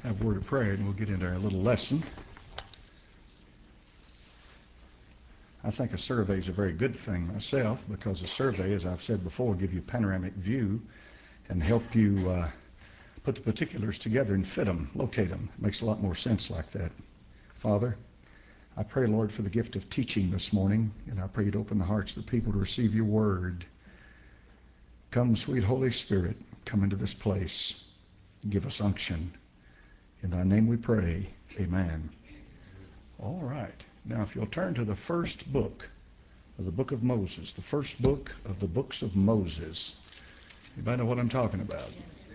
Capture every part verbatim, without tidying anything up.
have a word of prayer and we'll get into our little lesson. I think a survey is a very good thing myself, because a survey, as I've said before, will give you a panoramic view and help you uh, put the particulars together and fit them, locate them. It makes a lot more sense like that. Father, I pray, Lord, for the gift of teaching this morning, and I pray you'd open the hearts of the people to receive your word. Come, sweet Holy Spirit, come into this place. Give us unction. In thy name we pray. Amen. All right. Now, if you'll turn to the first book of the book of Moses, the first book of the books of Moses. Anybody know what I'm talking about?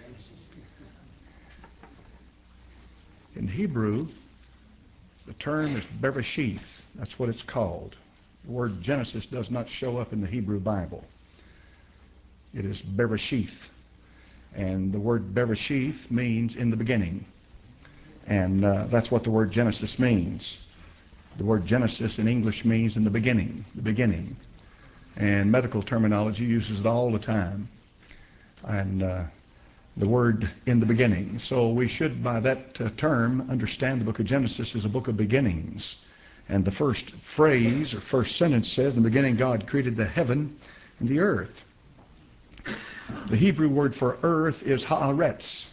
In Hebrew, the term is Bereshith. That's what it's called. The word Genesis does not show up in the Hebrew Bible. It is Bereshith. And the word Bereshith means in the beginning. And uh, that's what the word Genesis means. The word Genesis in English means in the beginning, the beginning. And medical terminology uses it all the time. And uh, the word in the beginning. So we should, by that uh, term, understand the book of Genesis is a book of beginnings. And the first phrase or first sentence says, in the beginning God created the heaven and the earth. The Hebrew word for earth is haaretz.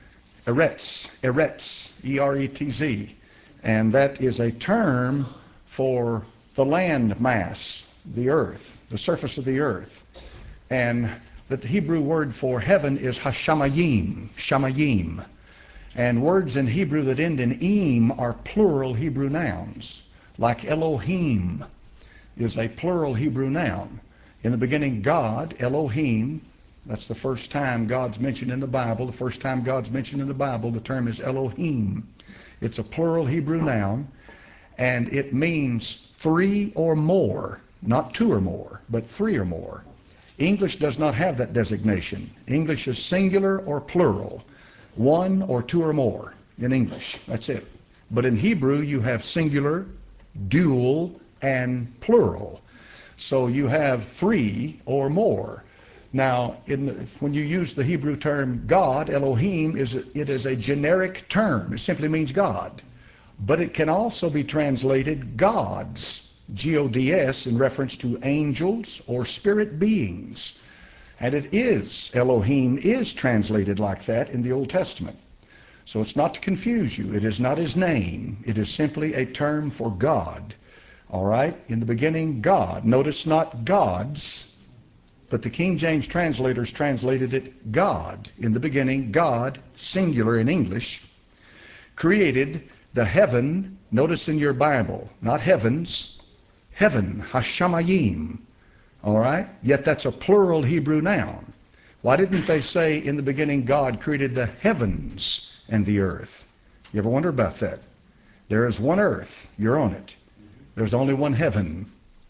Eretz, eretz, E R E T Z. And that is a term for the land mass, the earth, the surface of the earth. And the Hebrew word for heaven is hashamayim, shamayim. And words in Hebrew that end in im are plural Hebrew nouns, like Elohim is a plural Hebrew noun. In the beginning, God, Elohim, that's the first time God's mentioned in the Bible. The first time God's mentioned in the Bible, the term is Elohim. It's a plural Hebrew noun, and it means three or more, not two or more, but three or more. English does not have that designation. English is singular or plural, one or two or more in English. That's it. But in Hebrew, you have singular, dual, and plural. So you have three or more. Now, in the, when you use the Hebrew term God, Elohim, is a, it is a generic term. It simply means God. But it can also be translated gods, G O D S, in reference to angels or spirit beings. And it is, Elohim is translated like that in the Old Testament. So it's not to confuse you. It is not his name. It is simply a term for God. All right? In the beginning, God. Notice not gods. But the King James translators translated it God. In the beginning, God, singular in English, created the heaven. Notice in your Bible, not heavens, heaven, hashamayim. All right? Yet that's a plural Hebrew noun. Why didn't they say in the beginning God created the heavens and the earth? You ever wonder about that? There is one earth. You're on it. There's only one heaven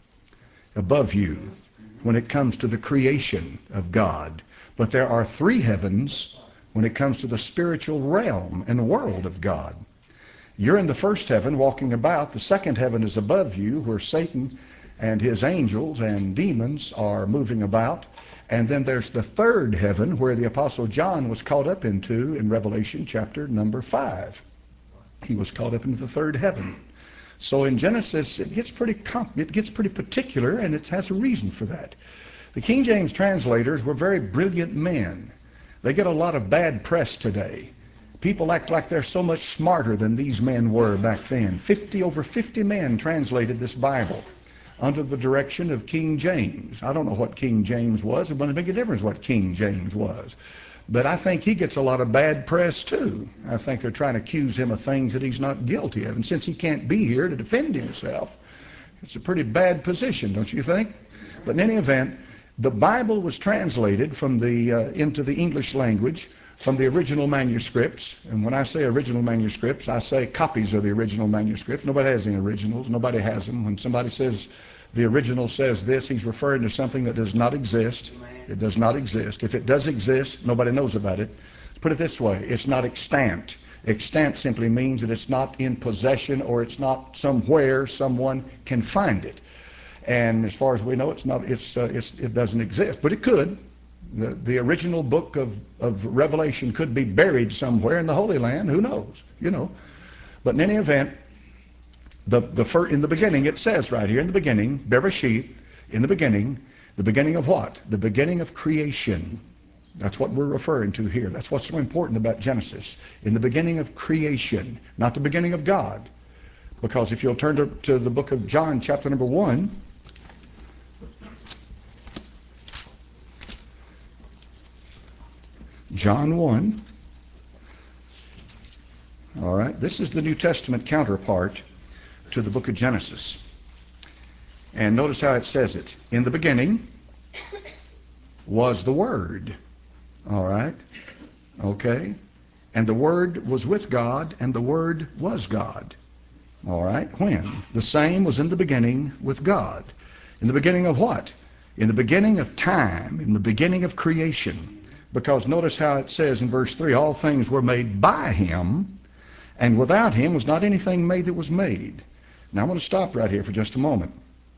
above you when it comes to the creation of God. But there are three heavens when it comes to the spiritual realm and world of God. You're in the first heaven walking about. The second heaven is above you, where Satan and his angels and demons are moving about. And then there's the third heaven, where the Apostle John was caught up into in Revelation chapter number five. He was caught up into the third heaven. So in Genesis, it gets pretty comp- it gets pretty particular, and it has a reason for that. The King James translators were very brilliant men. They get a lot of bad press today. People act like they're so much smarter than these men were back then. Fifty over fifty men translated this Bible under the direction of King James. I don't know what King James was. It wouldn't make a difference what King James was. But I think he gets a lot of bad press too. I think they're trying to accuse him of things that he's not guilty of. And since he can't be here to defend himself, it's a pretty bad position, don't you think? But in any event, the Bible was translated from the uh, into the English language from the original manuscripts. And when I say original manuscripts, I say copies of the original manuscripts. Nobody has any originals. Nobody has them. When somebody says the original says this, he's referring to something that does not exist. It does not exist. If it does exist, nobody knows about it. Let's put it this way. It's not extant. Extant simply means that it's not in possession, or it's not somewhere someone can find it. And as far as we know, it's not. It's, uh, it's it doesn't exist, but it could. The, the original book of, of Revelation could be buried somewhere in the Holy Land. Who knows? You know. But in any event, the, the fir- in the beginning, it says right here, in the beginning, Bereshith, in the beginning, the beginning of what? The beginning of creation. That's what we're referring to here. That's what's so important about Genesis. In the beginning of creation, not the beginning of God. Because if you'll turn to, to the book of John, chapter number one, John one, all right, this is the New Testament counterpart to the book of Genesis. And notice how it says it. In the beginning was the Word. All right? Okay? And the Word was with God, and the Word was God. All right? When? The same was in the beginning with God. In the beginning of what? In the beginning of time, in the beginning of creation. Because notice how it says in verse three, all things were made by Him, and without Him was not anything made that was made. Now I want to stop right here for just a moment.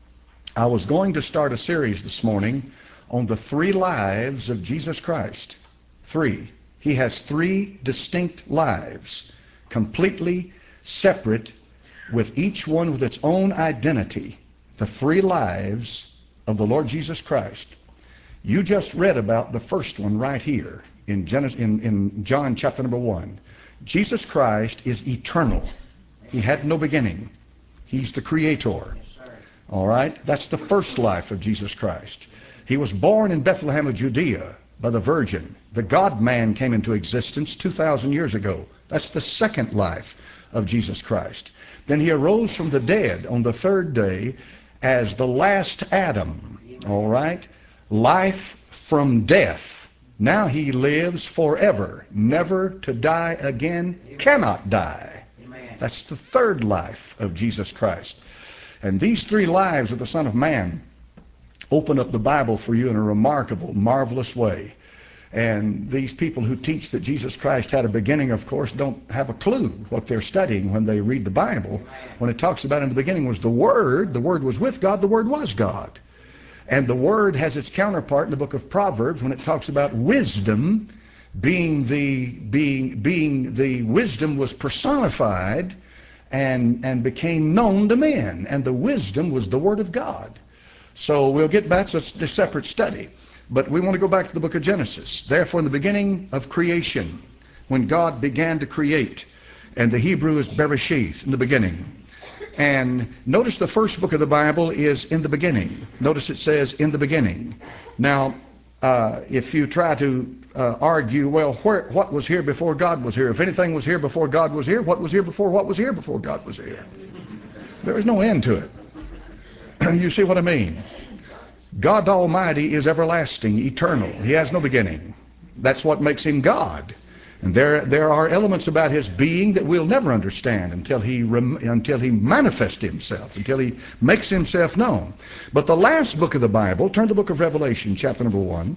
I was going to start a series this morning on the three lives of Jesus Christ. Three. He has three distinct lives, completely separate, with each one with its own identity. The three lives of the Lord Jesus Christ. You just read about the first one right here in, Genesis, in, in John chapter number one. Jesus Christ is eternal. He had no beginning. He's the Creator. All right? That's the first life of Jesus Christ. He was born in Bethlehem of Judea by the Virgin. The God-man came into existence two thousand years ago. That's the second life of Jesus Christ. Then He arose from the dead on the third day as the last Adam. All right? Life from death. Now He lives forever, never to die again, cannot die. That's the third life of Jesus Christ. And these three lives of the Son of Man open up the Bible for you in a remarkable, marvelous way. And these people who teach that Jesus Christ had a beginning, of course, don't have a clue what they're studying when they read the Bible. When it talks about in the beginning was the Word, the Word was with God, the Word was God. And the Word has its counterpart in the book of Proverbs when it talks about wisdom being the, being, being the wisdom was personified and, and became known to men. And the wisdom was the Word of God. So we'll get back to a separate study. But we want to go back to the book of Genesis. Therefore, in the beginning of creation, when God began to create, and the Hebrew is Bereshith, in the beginning. And notice the first book of the Bible is in the beginning. Notice it says in the beginning. Now, uh, if you try to uh, argue, well, where, what was here before God was here? If anything was here before God was here, what was here before what was here before God was here? There is no end to it. You see what I mean? God Almighty is everlasting, eternal. He has no beginning. That's what makes Him God. And there, there are elements about His being that we'll never understand until he, rem, until he manifests Himself, until He makes Himself known. But the last book of the Bible, turn to the book of Revelation, chapter number one.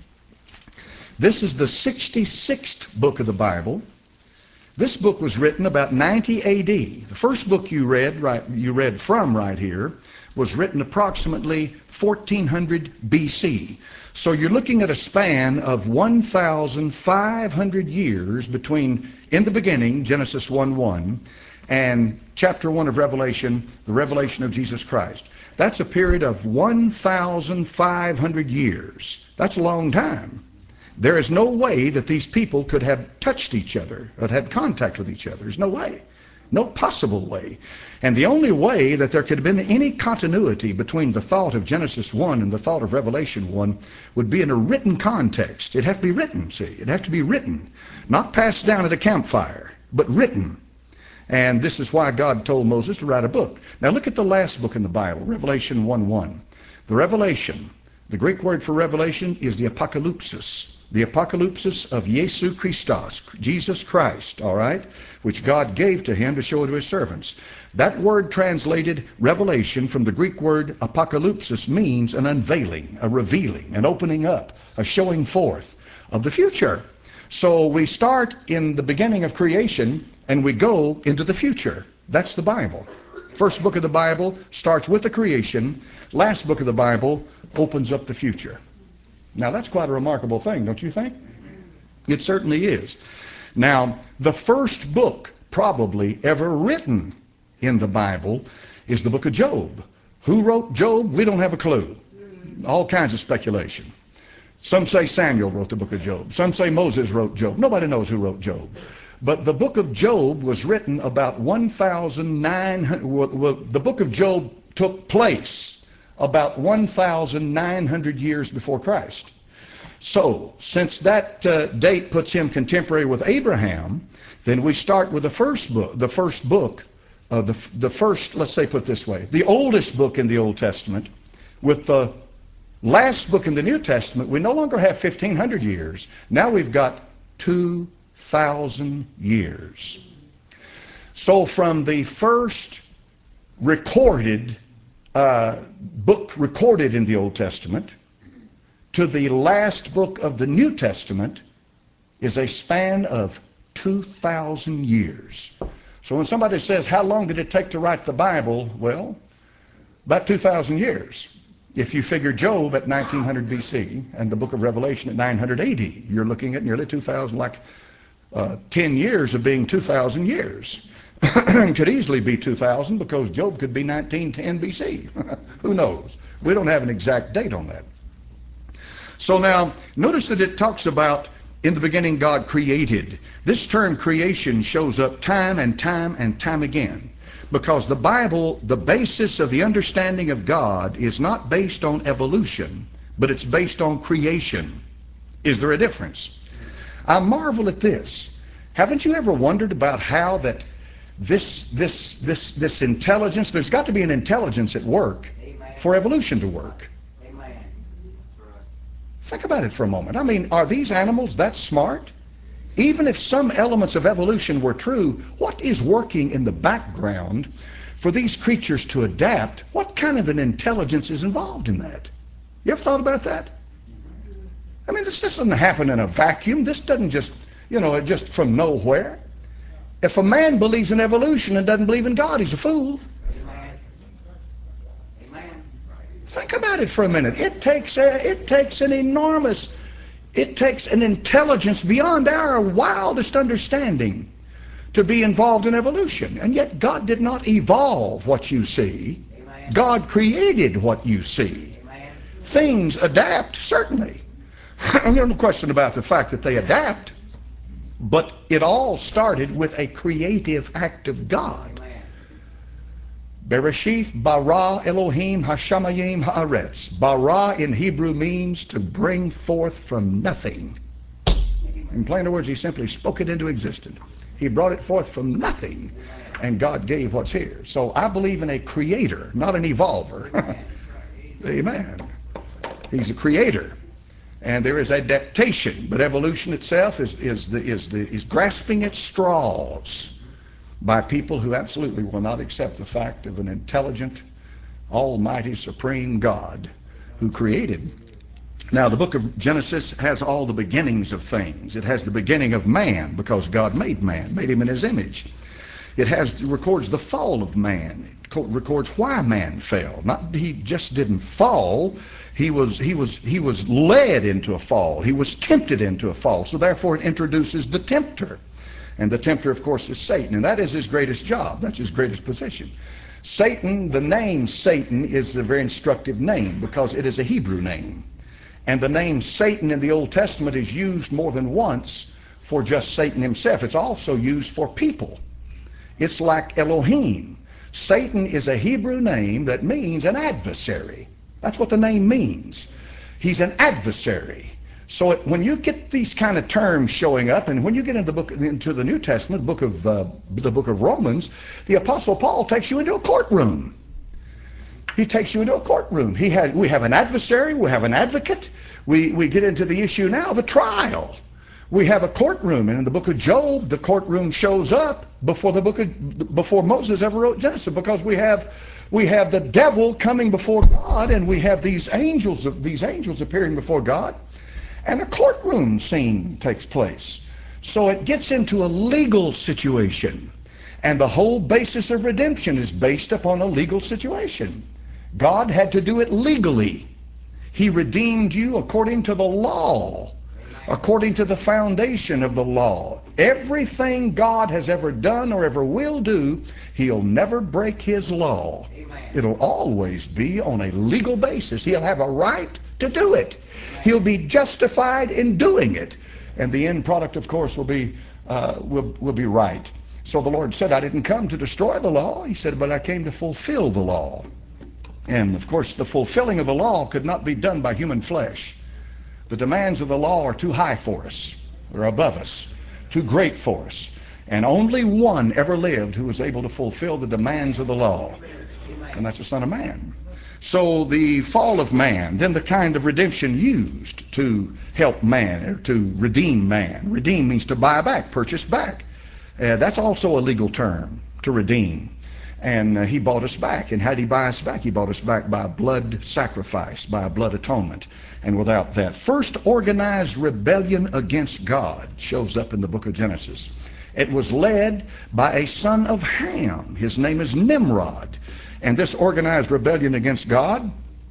This is the sixty-sixth book of the Bible. This book was written about ninety A D. The first book you read, right, you read from right here was written approximately fourteen hundred B C. So you're looking at a span of one thousand five hundred years between in the beginning, Genesis one one, and chapter one of Revelation, the revelation of Jesus Christ. That's a period of one thousand five hundred years. That's a long time. There is no way that these people could have touched each other, or had contact with each other. There's no way. No possible way. And the only way that there could have been any continuity between the thought of Genesis one and the thought of Revelation one would be in a written context. It'd have to be written, see. It'd have to be written. Not passed down at a campfire, but written. And this is why God told Moses to write a book. Now look at the last book in the Bible, Revelation one one. The Revelation, the Greek word for revelation is the apocalypsis. The apocalypsis of Jesu Christos, Jesus Christ, all right, which God gave to Him to show to His servants. That word translated revelation from the Greek word apocalypsis means an unveiling, a revealing, an opening up, a showing forth of the future. So we start in the beginning of creation and we go into the future. That's the Bible. First book of the Bible starts with the creation. Last book of the Bible opens up the future. Now that's quite a remarkable thing, don't you think? It certainly is. Now, the first book probably ever written in the Bible is the book of Job. Who wrote Job? We don't have a clue. All kinds of speculation. Some say Samuel wrote the book of Job. Some say Moses wrote Job. Nobody knows who wrote Job. But the book of Job was written about one thousand nine hundred, well, the book of Job took place about one thousand nine hundred years before Christ. So, since that uh, date puts him contemporary with Abraham, then we start with the first book, the first book, uh, the, the first, let's say put this way, the oldest book in the Old Testament, with the last book in the New Testament. We no longer have fifteen hundred years. Now we've got two thousand years. So from the first recorded uh, book recorded in the Old Testament to the last book of the New Testament is a span of two thousand years. So when somebody says, how long did it take to write the Bible? Well, about two thousand years. If you figure Job at nineteen hundred B C and the book of Revelation at nine hundred A D, you're looking at nearly two thousand, like uh, ten years of being two thousand years. Could easily be two thousand because Job could be nineteen ten B C. Who knows? We don't have an exact date on that. So now, notice that it talks about, in the beginning God created. This term creation shows up time and time and time again. Because the Bible, the basis of the understanding of God is not based on evolution, but it's based on creation. Is there a difference? I marvel at this. Haven't you ever wondered about how that this, this, this, this intelligence, there's got to be an intelligence at work for evolution to work. Think about it for a moment. I mean, are these animals that smart? Even if some elements of evolution were true, what is working in the background for these creatures to adapt? What kind of an intelligence is involved in that? You ever thought about that? I mean, this doesn't happen in a vacuum. This doesn't just, you know, just from nowhere. If a man believes in evolution and doesn't believe in God, he's a fool. Think about it for a minute. It takes a, it takes an enormous, it takes an intelligence beyond our wildest understanding to be involved in evolution. And yet God did not evolve what you see. God created what you see. Things adapt, certainly. There's no question about the fact that they adapt. But it all started with a creative act of God. Bereshith bara Elohim hashamayim haaretz. Bara in Hebrew means to bring forth from nothing. In plain words, he simply spoke it into existence. He brought it forth from nothing, and God gave what's here. So I believe in a creator, not an evolver. Amen. He's a creator. And there is adaptation, but evolution itself is, is, the, is, the, is grasping at straws by people who absolutely will not accept the fact of an intelligent, almighty, supreme God who created. Now, the book of Genesis has all the beginnings of things. It has the beginning of man, because God made man, made him in his image. It has it records the fall of man. It records why man fell. Not he just didn't fall. He was he was he was led into a fall. He was tempted into a fall. So therefore, it introduces the tempter. And the tempter, of course, is Satan. And that is his greatest job. That's his greatest position. Satan, the name Satan is a very instructive name because it is a Hebrew name. And the name Satan in the Old Testament is used more than once for just Satan himself. It's also used for people. It's like Elohim. Satan is a Hebrew name that means an adversary. That's what the name means. He's an adversary. So it, when you get these kind of terms showing up, and when you get into the book, into the New Testament, the book of uh, the book of Romans, the Apostle Paul takes you into a courtroom. He takes you into a courtroom. He had, we have an adversary, we have an advocate. We we get into the issue now of a trial. We have a courtroom, and in the book of Job, the courtroom shows up before the book of before Moses ever wrote Genesis, because we have we have the devil coming before God, and we have these angels of these angels appearing before God. And a courtroom scene takes place. So it gets into a legal situation. And the whole basis of redemption is based upon a legal situation. God had to do it legally. He redeemed you according to the law, according to the foundation of the law. Everything God has ever done or ever will do, He'll never break His law. It'll always be on a legal basis. He'll have a right to do it. He'll be justified in doing it. And the end product, of course, will be, uh, will, will be right. So the Lord said, I didn't come to destroy the law. He said, but I came to fulfill the law. And of course, the fulfilling of the law could not be done by human flesh. The demands of the law are too high for us. They're above us, too great for us. And only one ever lived who was able to fulfill the demands of the law. And that's the Son of Man. So the fall of man, then the kind of redemption used to help man, or to redeem man. Redeem means to buy back, purchase back. Uh, that's also a legal term, to redeem. And uh, He bought us back. And how did He buy us back? He bought us back by a blood sacrifice, by a blood atonement. And without that, first organized rebellion against God shows up in the book of Genesis. It was led by a son of Ham. His name is Nimrod. And this organized rebellion against God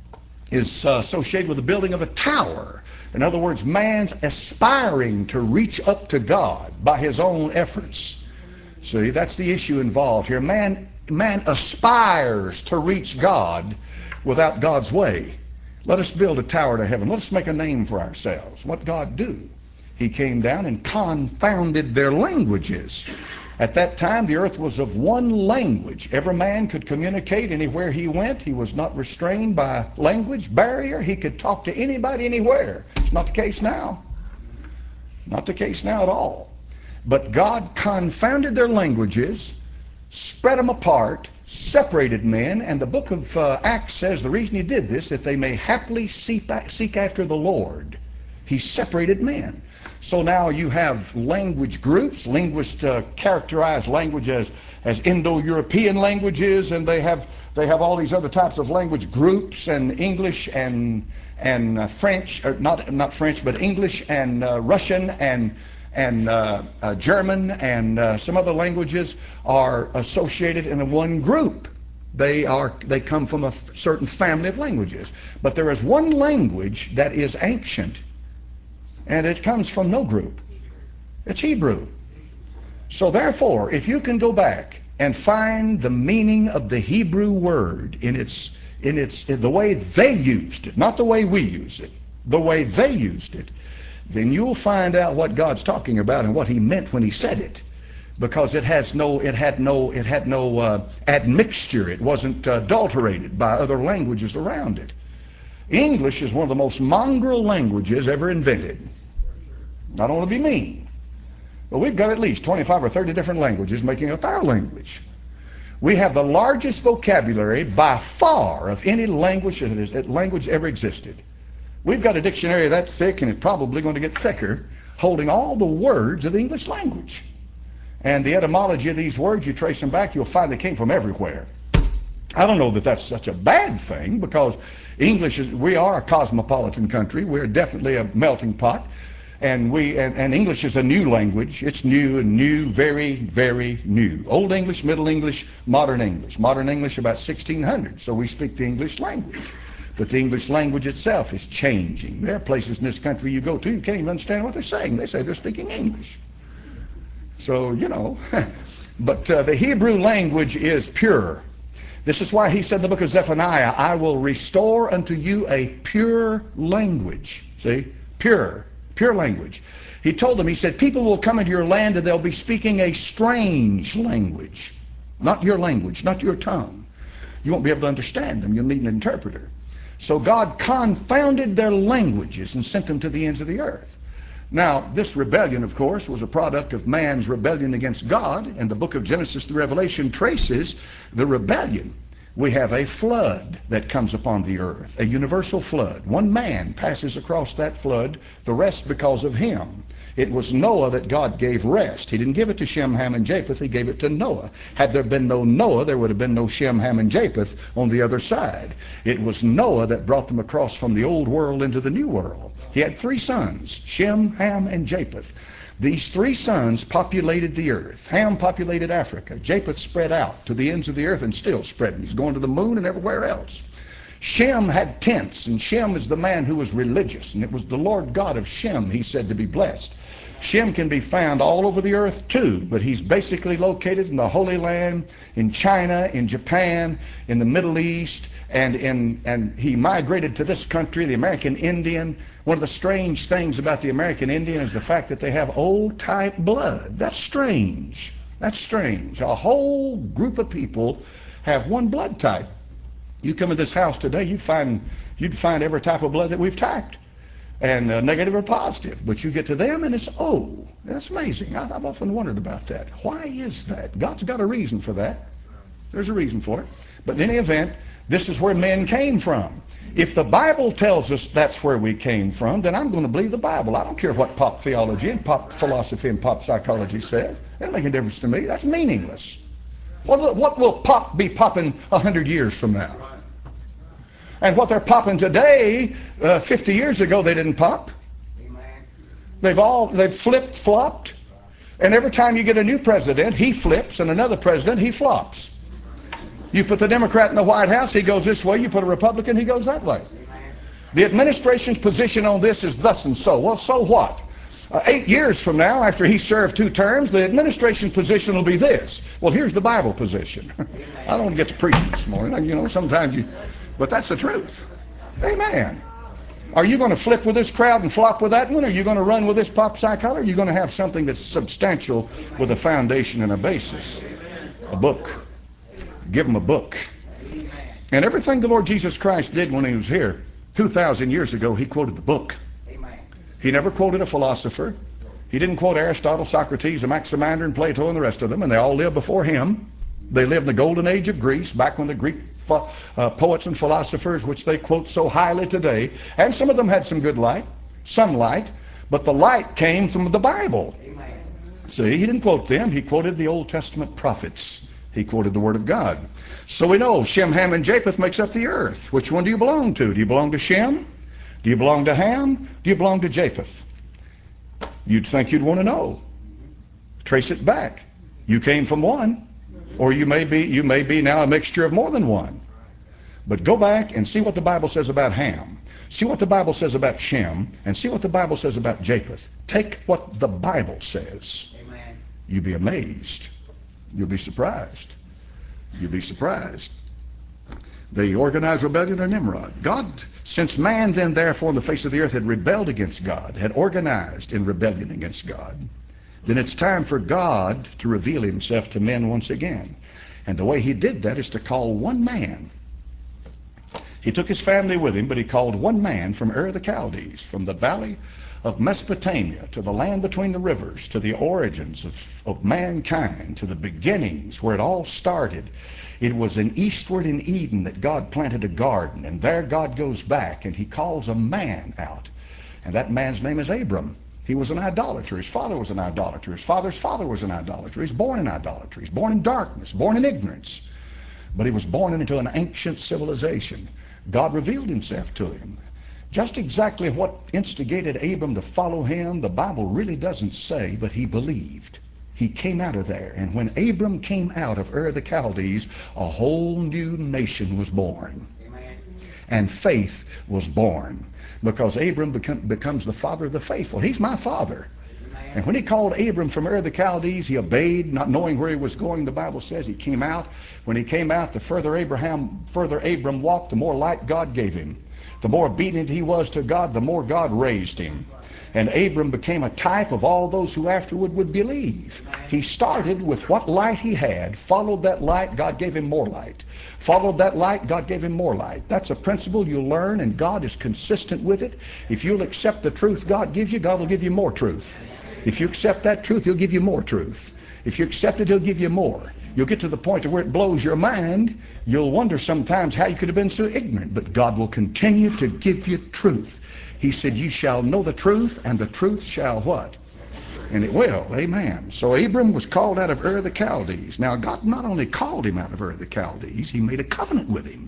is uh, associated with the building of a tower. In other words, man's aspiring to reach up to God by his own efforts. See, that's the issue involved here. Man, man aspires to reach God without God's way. Let us build a tower to heaven. Let us make a name for ourselves. What did God do? He came down and confounded their languages. At that time, the earth was of one language. Every man could communicate anywhere he went. He was not restrained by language barrier. He could talk to anybody anywhere. It's not the case now. Not the case now at all. But God confounded their languages, spread them apart, separated men, and the book of uh, Acts says the reason He did this, that they may happily seek, seek after the Lord. He separated men. So now you have language groups. Linguists uh, characterize language as, as Indo-European languages, and they have they have all these other types of language groups, and English and and uh, French, or not not French, but English and uh, Russian and and uh, uh, German and uh, some other languages are associated in one group. They are they come from a certain family of languages, but there is one language that is ancient. And it comes from no group. It's Hebrew. So therefore, if you can go back and find the meaning of the Hebrew word in its in its in the way they used it, not the way we use it, the way they used it, then you'll find out what God's talking about and what He meant when He said it. Because it has no, it had no, it had no uh, admixture. It wasn't adulterated by other languages around it. English is one of the most mongrel languages ever invented. I don't want to be mean, but we've got at least twenty-five or thirty different languages making up our language. We have the largest vocabulary by far of any language that is, language ever existed. We've got a dictionary that thick, and it's probably going to get thicker, holding all the words of the English language. And the etymology of these words, you trace them back, you'll find they came from everywhere. I don't know that that's such a bad thing, because English is, we are a cosmopolitan country. We're definitely a melting pot. And we and, and English is a new language. It's new and new, very, very new. Old English, Middle English, Modern English. Modern English about sixteen hundred, so we speak the English language. But the English language itself is changing. There are places in this country you go to, you can't even understand what they're saying. They say they're speaking English. So, you know, but uh, the Hebrew language is pure. This is why He said in the book of Zephaniah, I will restore unto you a pure language. See, pure. Pure language. He told them, He said, people will come into your land and they'll be speaking a strange language. Not your language, not your tongue. You won't be able to understand them. You'll need an interpreter. So God confounded their languages and sent them to the ends of the earth. Now, this rebellion, of course, was a product of man's rebellion against God, and the book of Genesis to Revelation traces the rebellion. We have a flood that comes upon the earth, a universal flood. One man passes across that flood, the rest because of him. It was Noah that God gave rest. He didn't give it to Shem, Ham, and Japheth. He gave it to Noah. Had there been no Noah, there would have been no Shem, Ham, and Japheth on the other side. It was Noah that brought them across from the old world into the new world. He had three sons, Shem, Ham, and Japheth. These three sons populated the earth. Ham populated Africa. Japheth spread out to the ends of the earth and still spreading. He's going to the moon and everywhere else. Shem had tents, and Shem is the man who was religious, and it was the Lord God of Shem he said to be blessed. Shem can be found all over the earth too, but he's basically located in the Holy Land, in China, in Japan, in the Middle East, and in and he migrated to this country, the American Indian. One of the strange things about the American Indian is the fact that they have old type blood. That's strange. That's strange. A whole group of people have one blood type. You come in this house today, you find you'd find every type of blood that we've typed, and uh, negative or positive. But you get to them and it's O. That's amazing. I, I've often wondered about that. Why is that? God's got a reason for that. There's a reason for it. But in any event, this is where men came from. If the Bible tells us that's where we came from, then I'm going to believe the Bible. I don't care what pop theology and pop philosophy and pop psychology says. It doesn't make a difference to me. That's meaningless. What, what will pop be popping a hundred years from now? And what they're popping today, uh, fifty years ago, they didn't pop. They've all they've flipped flopped, and every time you get a new president, he flips, and another president, he flops. You put the Democrat in the White House, he goes this way. You put a Republican, he goes that way. The administration's position on this is thus and so. Well, so what? Uh, eight years from now, after he served two terms, the administration's position will be this. Well, here's the Bible position. I don't want to get to preaching this morning. You know, sometimes you. But that's the truth. Amen. Are you going to flip with this crowd and flop with that one? Are you going to run with this pop psychology? Or are you going to have something that's substantial with a foundation and a basis? A book. Give them a book. And everything the Lord Jesus Christ did when he was here two thousand years ago, he quoted the book. He never quoted a philosopher. He didn't quote Aristotle, Socrates, Anaximander, and Plato, and the rest of them, and they all lived before him. They lived in the golden age of Greece, back when the Greek uh, poets and philosophers, which they quote so highly today, and some of them had some good light, some light, but the light came from the Bible. See, he didn't quote them. He quoted the Old Testament prophets. He quoted the Word of God. So we know Shem, Ham, and Japheth makes up the earth. Which one do you belong to? Do you belong to Shem? Do you belong to Ham? Do you belong to Japheth? You'd think you'd want to know. Trace it back. You came from one. Or you may be you may be now a mixture of more than one. But go back and see what the Bible says about Ham. See what the Bible says about Shem. And see what the Bible says about Japheth. Take what the Bible says. Amen. You'll be amazed. You'll be surprised. You'll be surprised. The organized rebellion of Nimrod. God, since man then therefore on the face of the earth had rebelled against God, had organized in rebellion against God, then it's time for God to reveal himself to men once again. And the way he did that is to call one man. He took his family with him, but he called one man from Ur of the Chaldees, from the valley of Mesopotamia, to the land between the rivers, to the origins of, of mankind, to the beginnings where it all started. It was in eastward in Eden that God planted a garden, and there God goes back and he calls a man out. And that man's name is Abram. He was an idolater. His father was an idolater. His father's father was an idolater. He was born in idolatry. He was born in darkness, born in ignorance. But he was born into an ancient civilization. God revealed himself to him. Just exactly what instigated Abram to follow him, the Bible really doesn't say, but he believed. He came out of there. And when Abram came out of Ur of the Chaldees, a whole new nation was born. Amen. And faith was born. Because Abram become, becomes the father of the faithful. He's my father. Amen. And when he called Abram from Ur of the Chaldees, he obeyed, not knowing where he was going. The Bible says he came out. When he came out, the further Abraham, further Abram walked, the more light God gave him. The more obedient he was to God, the more God raised him. And Abram became a type of all those who afterward would believe. He started with what light he had, followed that light, God gave him more light. Followed that light, God gave him more light. That's a principle you'll learn, and God is consistent with it. If you'll accept the truth God gives you, God will give you more truth. If you accept that truth, He'll give you more truth. If you accept it, He'll give you more. You'll get to the point where it blows your mind. You'll wonder sometimes how you could have been so ignorant, but God will continue to give you truth. He said, you shall know the truth, and the truth shall what? And it will. Amen. So Abram was called out of Ur of the Chaldees. Now, God not only called him out of Ur of the Chaldees, He made a covenant with him.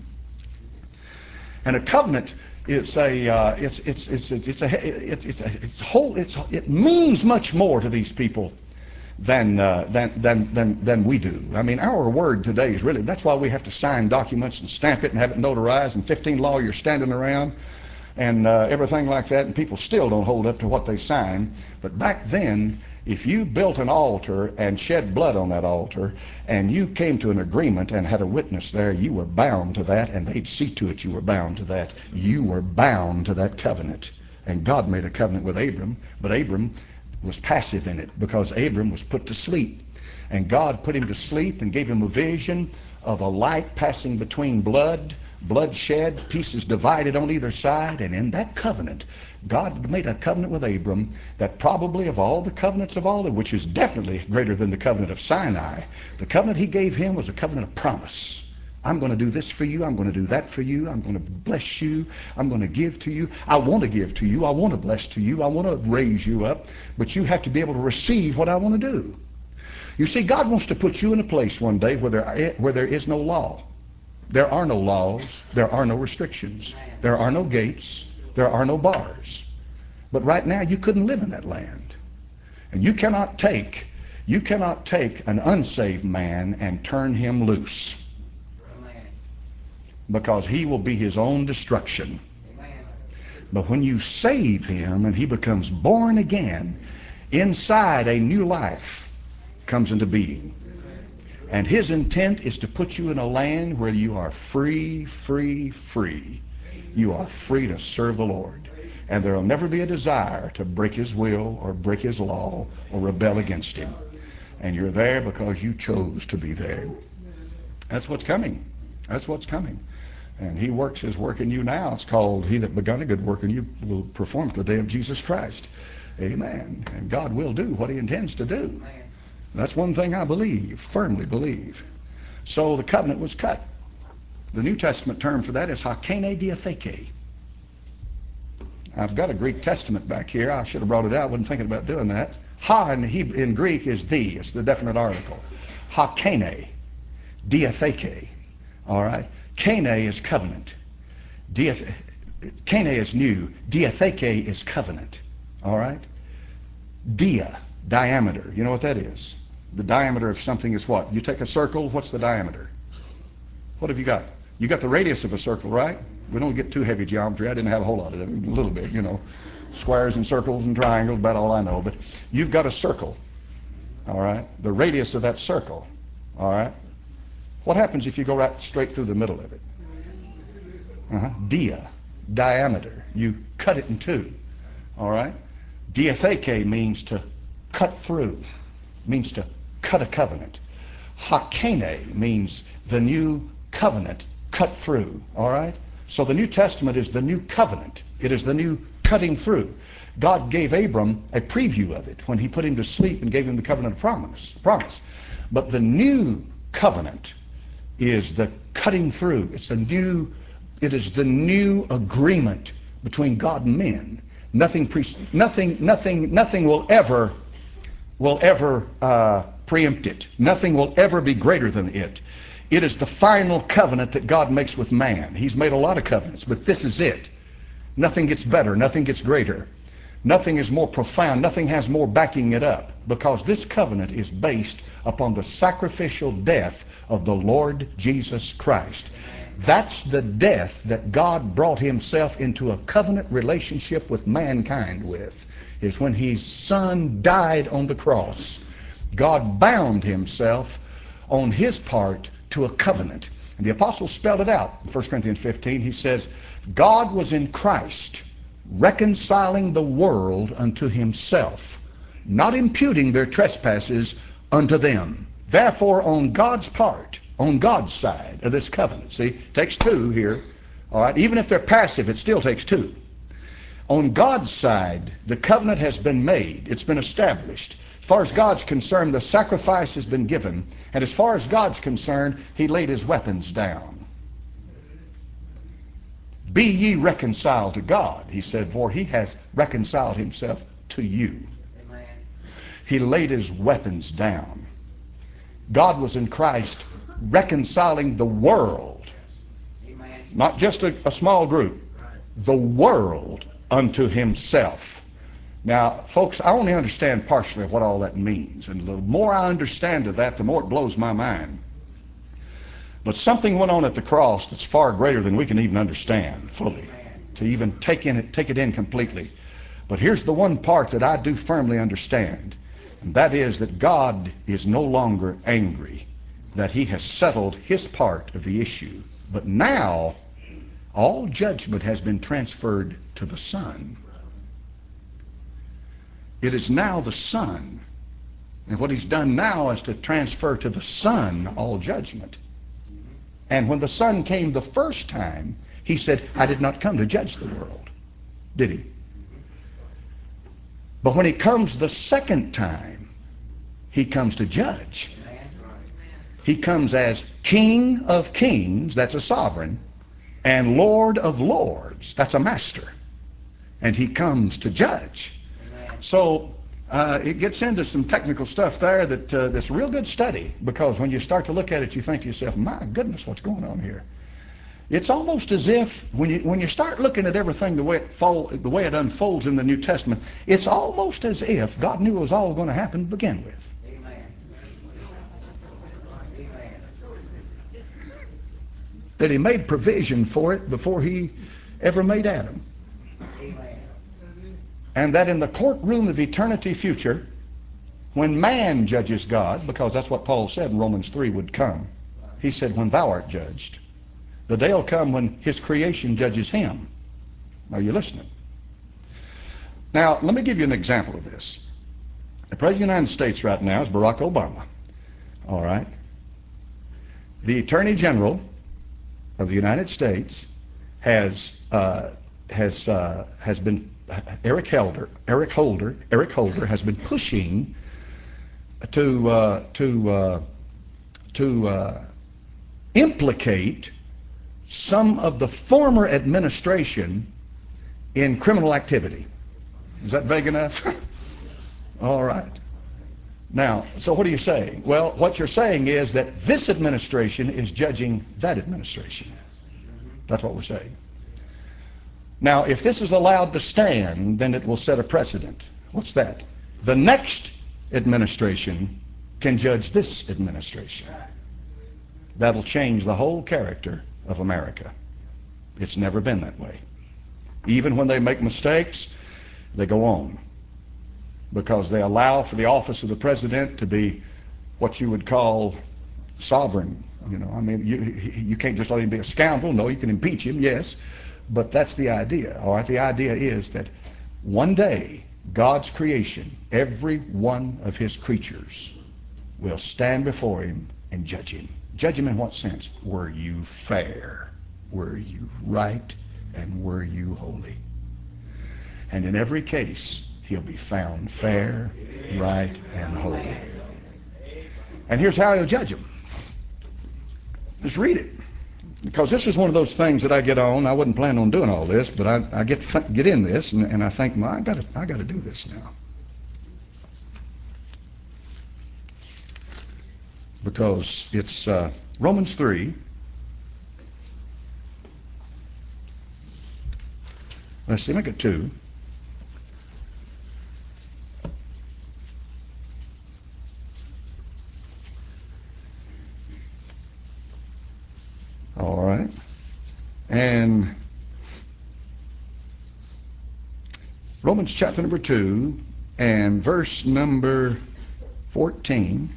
And a covenant, it's a, uh, it's, it's, it's, it's, a, it's, it's a, it's whole, it's, it means much more to these people than, uh, than, than, than, than we do. I mean, our word today is really, that's why we have to sign documents and stamp it and have it notarized, and fifteen lawyers standing around and uh, everything like that, and people still don't hold up to what they sign. But back then, if you built an altar and shed blood on that altar, and you came to an agreement and had a witness there, you were bound to that, and they'd see to it you were bound to that. You were bound to that covenant. And God made a covenant with Abram, but Abram was passive in it because Abram was put to sleep. And God put him to sleep and gave him a vision of a light passing between blood, bloodshed, pieces divided on either side. And in that covenant, God made a covenant with Abram that probably of all the covenants of all, which is definitely greater than the covenant of Sinai, the covenant he gave him was a covenant of promise. I'm going to do this for you. I'm going to do that for you. I'm going to bless you. I'm going to give to you. I want to give to you. I want to bless to you. I want to raise you up. But you have to be able to receive what I want to do. You see, God wants to put you in a place one day where there, where there is no law. There are no laws. There are no restrictions. There are no gates. There are no bars. But right now you couldn't live in that land. And you cannot take, you cannot take an unsaved man and turn him loose, because he will be his own destruction. But when you save him and he becomes born again, inside a new life comes into being. And his intent is to put you in a land where you are free, free, free. You are free to serve the Lord. And there will never be a desire to break his will or break his law or rebel against him. And you're there because you chose to be there. That's what's coming. That's what's coming. And he works his work in you now. It's called, he that begun a good work in you will perform it the day of Jesus Christ. Amen. And God will do what he intends to do. That's one thing I believe, firmly believe. So the covenant was cut. The New Testament term for that is hakene diatheke. I've got a Greek Testament back here. I should have brought it out. I wasn't thinking about doing that. Ha in, Hebrew, in Greek is the. It's the definite article. Hakene diatheke. All right. Kene is covenant. Diath- Kene is new. Diatheke is covenant. All right. Dia, diameter. You know what that is? The diameter of something is what? You take a circle, what's the diameter? What have you got? You got the radius of a circle, right? We don't get too heavy geometry. I didn't have a whole lot of it, a little bit, you know. Squares and circles and triangles, about all I know. But you've got a circle, all right? The radius of that circle, all right? What happens if you go right straight through the middle of it? Uh-huh. Dia, diameter. You cut it in two, all right? Diatheke means to cut through, means to cut a covenant. Hakene means the new covenant cut through, all right? So the New Testament is the new covenant. It is the new cutting through. God gave Abram a preview of it when he put him to sleep and gave him the covenant of promise. promise. But the new covenant is the cutting through. It's a new, it is the new agreement between God and men. Nothing, pre, nothing, nothing, nothing will ever, will ever uh, preempt it. Nothing will ever be greater than it. It is the final covenant that God makes with man. He's made a lot of covenants, but this is it. Nothing gets better. Nothing gets greater. Nothing is more profound. Nothing has more backing it up, because this covenant is based upon the sacrificial death of the Lord Jesus Christ. That's the death that God brought himself into a covenant relationship with mankind with, is when his son died on the cross. God bound himself on his part to a covenant. And the apostle spelled it out in First Corinthians fifteen. He says, God was in Christ reconciling the world unto himself, not imputing their trespasses unto them. Therefore, on God's part, on God's side of this covenant, see, it takes two here, all right? Even if they're passive, it still takes two. On God's side, the covenant has been made. It's been established. As far as God's concerned, the sacrifice has been given. And as far as God's concerned, he laid his weapons down. Be ye reconciled to God, he said, for he has reconciled himself to you. Amen. He laid his weapons down. God was in Christ reconciling the world. Amen. Not just a, a small group. The world unto himself. Now, folks, I only understand partially what all that means. And the more I understand of that, the more it blows my mind. But something went on at the cross that's far greater than we can even understand fully, to even take, in it, take it in completely. But here's the one part that I do firmly understand, and that is that God is no longer angry, that he has settled his part of the issue. But now, all judgment has been transferred to the Son. It is now the Son. And what he's done now is to transfer to the Son all judgment. And when the Son came the first time, he said, I did not come to judge the world. Did he? But when he comes the second time, he comes to judge. He comes as King of Kings, that's a sovereign, and Lord of Lords, that's a master. And he comes to judge. So uh, it gets into some technical stuff there that uh, that's a real good study, because when you start to look at it, you think to yourself, my goodness, what's going on here? It's almost as if when you when you start looking at everything the way it fall, the way it unfolds in the New Testament, it's almost as if God knew it was all going to happen to begin with. That he made provision for it before he ever made Adam. And that in the courtroom of eternity future, when man judges God, because that's what Paul said in Romans three would come, he said, when thou art judged, the day will come when his creation judges him. Are you listening? Now, let me give you an example of this. The President of the United States right now is Barack Obama. All right? The Attorney General of the United States has uh, has uh, has been Eric Holder. Eric Holder. Eric Holder has been pushing to uh, to uh, to uh, implicate some of the former administration in criminal activity. Is that vague enough? All right. Now, so what are you saying? Well, what you're saying is that this administration is judging that administration. That's what we're saying. Now, if this is allowed to stand, then it will set a precedent. What's that? The next administration can judge this administration. That'll change the whole character of America. It's never been that way. Even when they make mistakes, they go on, because they allow for the office of the president to be what you would call sovereign. You know, I mean, you, you can't just let him be a scoundrel. No, you can impeach him, yes, but that's the idea. All right, the idea is that one day God's creation, every one of his creatures, will stand before him and judge him. Judge him in what sense? Were you fair? Were you right? And were you holy? And in every case, he'll be found fair, right, and holy. And here's how he'll judge him. Just read it. Because this is one of those things that I get on. I wasn't planning on doing all this, but I, I get get in this, and, and I think, well, I got I got to do this now. Because it's uh, Romans three. Let's see, make it two. All right. And Romans chapter number two and verse number fourteen.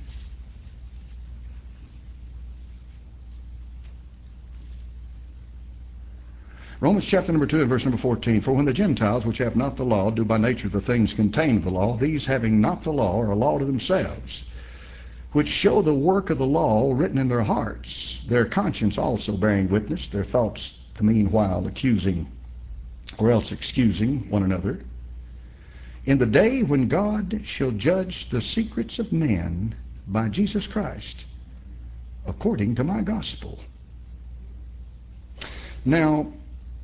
Romans chapter number two and verse number fourteen. For when the Gentiles, which have not the law, do by nature the things contained of the law, these having not the law are a law to themselves, which show the work of the law written in their hearts, their conscience also bearing witness, their thoughts the meanwhile accusing or else excusing one another, in the day when God shall judge the secrets of men by Jesus Christ, according to my gospel. Now,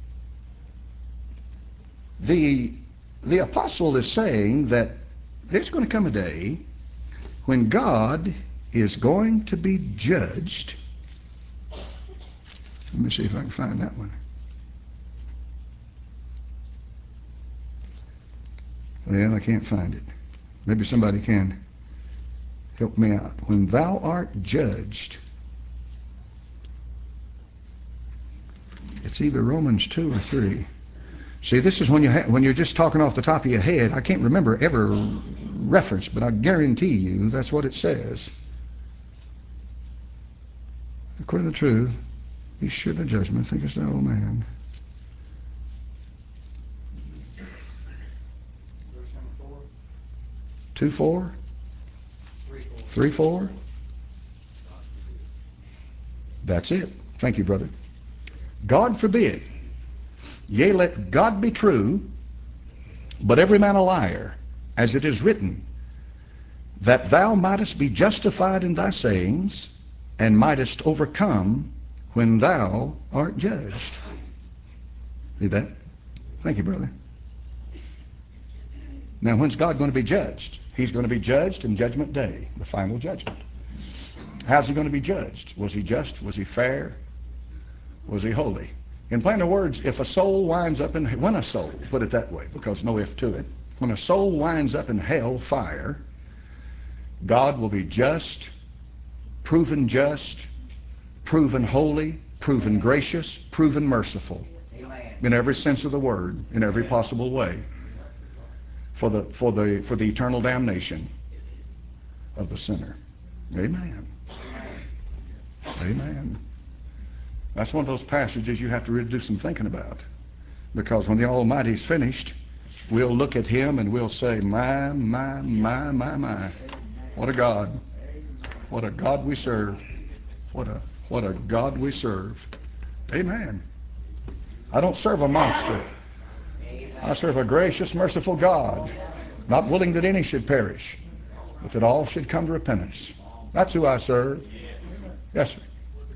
the, the apostle is saying that there's going to come a day when God is going to be judged. Let me see if I can find that one. Well, I can't find it. Maybe somebody can help me out. When thou art judged, it's either Romans two or three. See, this is when you ha- when you're just talking off the top of your head. I can't remember every reference, but I guarantee you that's what it says. According to the truth, be sure the judgment, thinkest thou, O man. Two four? Three four? That's it. Thank you, brother. God forbid. Yea, let God be true, but every man a liar, as it is written, that thou mightest be justified in thy sayings, and mightest overcome when thou art judged. See that? Thank you, brother. Now, when's God going to be judged? He's going to be judged in Judgment Day, the final judgment. How's he going to be judged? Was he just? Was he fair? Was he holy? In plainer words, if a soul winds up in, when a soul, put it that way, because no if to it, when a soul winds up in hell fire, God will be just, proven just, proven holy, proven gracious, proven merciful, in every sense of the word, in every possible way, for the for the for the eternal damnation of the sinner. Amen. Amen. That's one of those passages you have to really do some thinking about, because when the Almighty's finished, we'll look at him and we'll say, my, my, my, my, my. What a God. What a God we serve. What a what a God we serve. Amen. I don't serve a monster. I serve a gracious, merciful God, not willing that any should perish, but that all should come to repentance. That's who I serve. Yes, sir.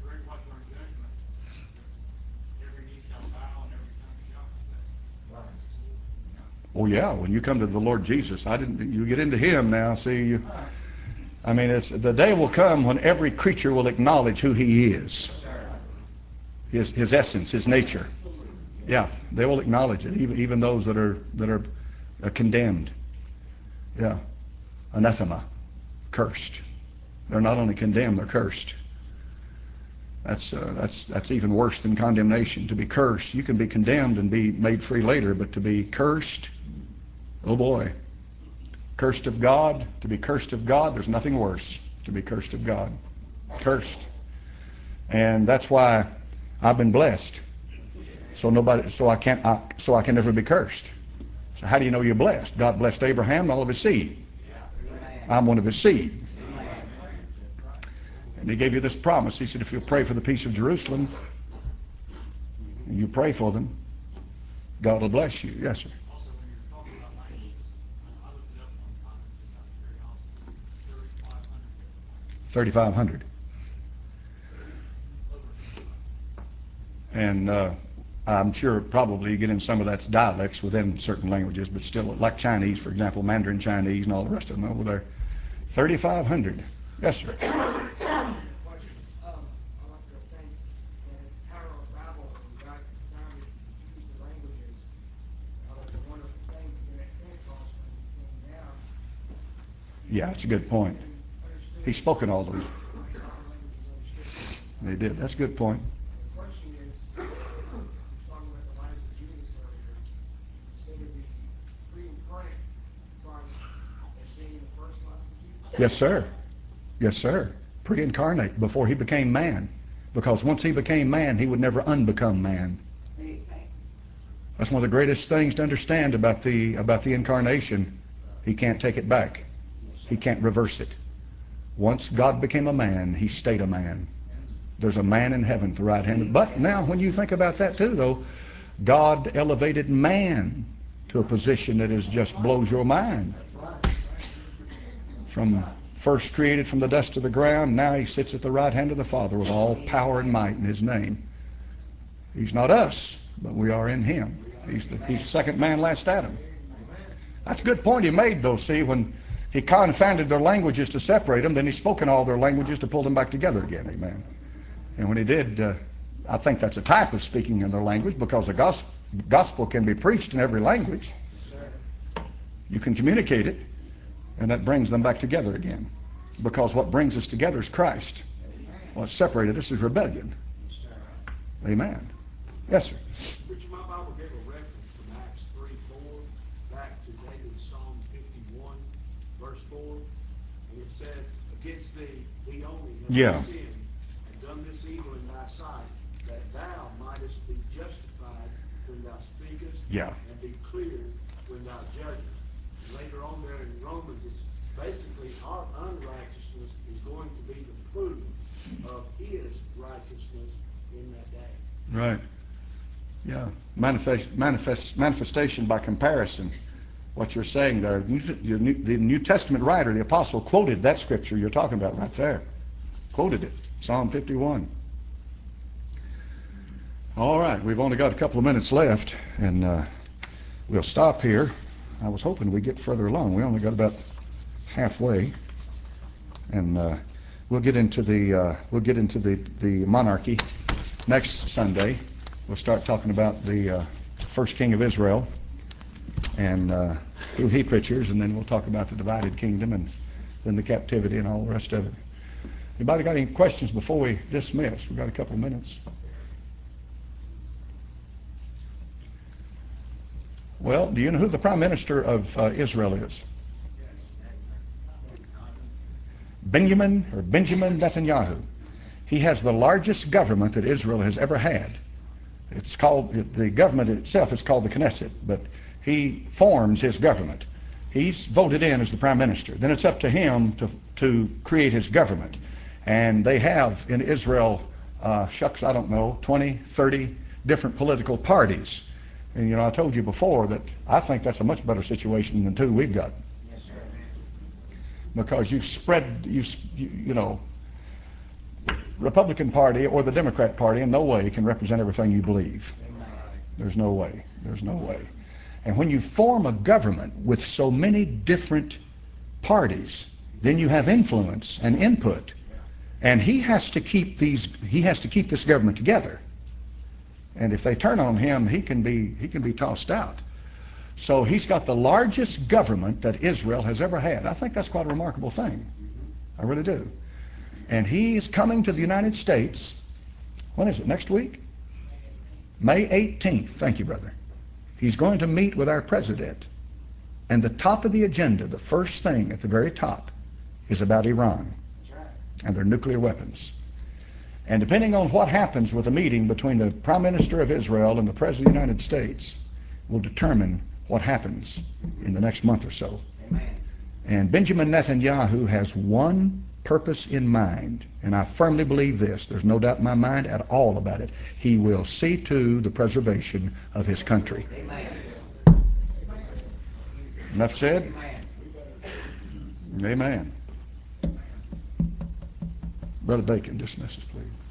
Oh yeah, when you come to the Lord Jesus, I didn't. You get into Him now. See, you, I mean, it's the day will come when every creature will acknowledge who He is, His His essence, His nature. Yeah, they will acknowledge it, even even those that are that are uh, condemned. Yeah, anathema, cursed. They're not only condemned, they're cursed. That's uh, that's that's even worse than condemnation. To be cursed, you can be condemned and be made free later, but to be cursed, oh boy, cursed of God. To be cursed of God, there's nothing worse. To be cursed of God, cursed, and that's why I've been blessed. So nobody, so I can't, I, so I can never be cursed. So how do you know you're blessed? God blessed Abraham and all of his seed. I'm one of his seed. And he gave you this promise. He said, if you'll pray for the peace of Jerusalem, and you pray for them, God will bless you. Yes, sir. thirty-five hundred. And uh, I'm sure probably you get in some of that's dialects within certain languages, but still, like Chinese, for example, Mandarin Chinese and all the rest of them over there. thirty-five hundred. Yes, sir. Yeah, that's a good point. He spoke in all those. They did. That's a good point. Yes, sir. Yes, sir. Pre-incarnate, before he became man. Because once he became man, he would never unbecome man. That's one of the greatest things to understand about the about the incarnation. He can't take it back. He can't reverse it. Once God became a man, he stayed a man. There's a man in heaven at the right hand. But now when you think about that too, though, God elevated man to a position that is just blows your mind. From first created from the dust of the ground, now he sits at the right hand of the Father with all power and might in his name. He's not us, but we are in him. He's the, he's the second man, last Adam. That's a good point he made, though. See, when he confounded their languages to separate them, then he spoke in all their languages to pull them back together again. Amen. And when he did, uh, I think that's a type of speaking in their language, because the gospel, gospel can be preached in every language. You can communicate it, and that brings them back together again. Because what brings us together is Christ. What separated us is rebellion. Amen. Yes, sir. Preacher, my Bible gave a reference from Acts three four back to David's Psalm fifty-one, verse four. And it says, against thee, thee only, have Yeah. I sinned, and done this evil in thy sight, that thou mightest be justified when thou speakest, Yeah. and be clear when thou judgest. Later on there in Romans, it's basically our unrighteousness is going to be the proof of his righteousness in that day. Right. Yeah. Manifest, manifest, manifestation by comparison. What you're saying there, the New, the New Testament writer, the apostle, quoted that scripture you're talking about right there. Quoted it. Psalm fifty-one. All right. We've only got a couple of minutes left, and uh, we'll stop here. I was hoping we'd get further along. We only got about halfway, and uh, we'll get into the uh, we'll get into the the monarchy next Sunday. We'll start talking about the uh, first king of Israel and uh, who he pictures, and then we'll talk about the divided kingdom and then the captivity and all the rest of it. Anybody got any questions before we dismiss? We've got a couple of minutes. Well, do you know who the prime minister of uh, Israel is? Benjamin or Benjamin Netanyahu. He has the largest government that Israel has ever had. It's called, the government itself is called the Knesset, but he forms his government. He's voted in as the prime minister. Then it's up to him to, to create his government. And they have in Israel, uh, shucks, I don't know, twenty, thirty different political parties. And you know, I told you before that I think that's a much better situation than two we've got. Yes, sir. Because you've spread, you you know, Republican Party or the Democrat Party in no way can represent everything you believe. There's no way. There's no way. And when you form a government with so many different parties, then you have influence and input. And he has to keep these he has to keep this government together. And if they turn on him, he can be he can be tossed out. So he's got the largest government that Israel has ever had. I think that's quite a remarkable thing. I really do. And he is coming to the United States. When is it? Next week? May eighteenth. Thank you, brother. He's going to meet with our president. And the top of the agenda, the first thing at the very top, is about Iran and their nuclear weapons. And depending on what happens with the meeting between the Prime Minister of Israel and the President of the United States will determine what happens in the next month or so. Amen. And Benjamin Netanyahu has one purpose in mind, and I firmly believe this. There's no doubt in my mind at all about it. He will see to the preservation of his country. Amen. Enough said? Amen. Amen. Brother Bacon, dismiss us, please.